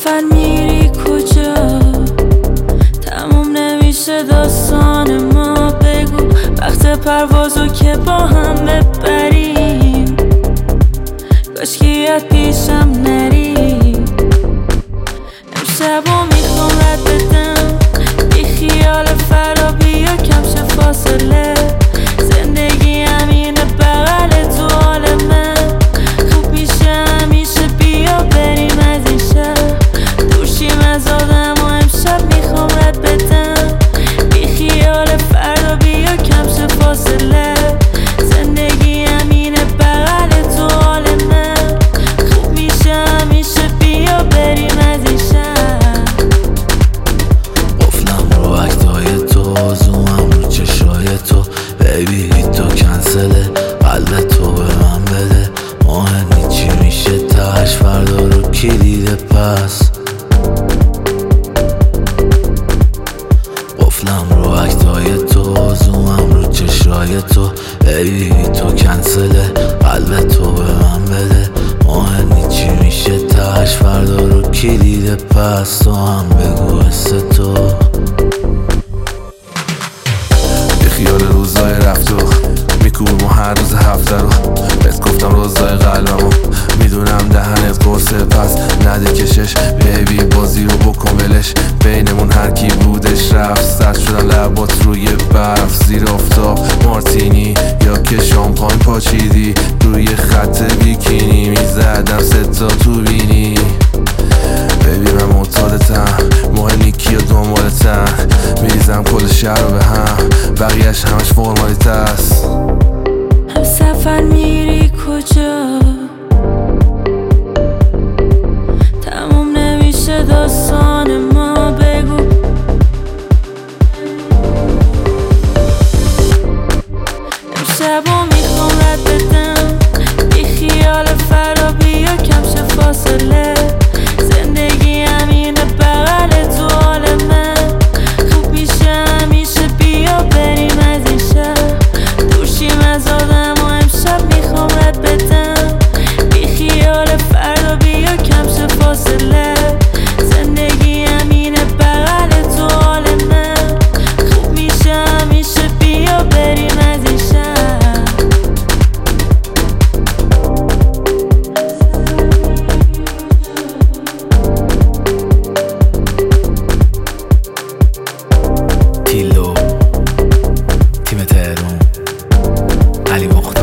سفر میری کجا؟ تموم نمیشه داستان ما، بگو وقت پروازو که با هم ببریم، کاشکی یاد پیشم نری. امشبو میخوام رد بدم، بی خیال فردا بیا کم شه فاصله. زندگی همینه بغل تو حال من، خوب میشه همیشه بیا بریم از این شهر، دور شیم از آدم و امشب میخوام رد بدم، بی خیال فردا بیا کم شه فاصله. زندگی همینه بغل تو حال من، خوب میشه همیشه بیا بریم از این شهر. قفلم رو اکتای تو، زومم رو چشای تو، بیبی تو کنسله، قلب تو به من بده. مهم چی میشه تاش، فردا رو کلید پس. قفلم رو اکتای تو، زومم رو چشای تو، بیبی تو کنسله، قلب تو به من بده. مهم چی میشه تاش، فردا رو کلید پس. تو هم بگو حس تو. خیال روزای رفت و میکوبم هر روز هفته رو، بهت گفتم روزای قلبمو، میدونم دهنت قرصه پس نده کشش. بیبی بازی رو بکن ولش، بینمون هر کی بودش رفت. سرد شدن لبات روی برف، زیر آفتاب مارتینی یا که شامپاین پاچیدی روی خط بیکینی، میزدم ستا تو بینی. بیبی من معتادتم، مهم نیکی و دنبالتم، میریزم کل شهر رو به هم، بقیهش همش فرمالیته است. هم سفر میری کجا؟ تموم نمیشه داستان ما، بگو امشبو میخوام رد بدم، بی خیال فردا بیا کم شه فاصله. زندگی همینه بغل تو حال من، خوب میشه همیشه بیا بریم از این شهر، دور شیم از آدم و امشب میخوام رد بدم، بی خیال فردا بیا کم شه فاصله. زندگی همینه بغل تو حال من، خوب میشه همیشه بیا بریم از این شهر. تیلو، تیم تهران، علی مختار.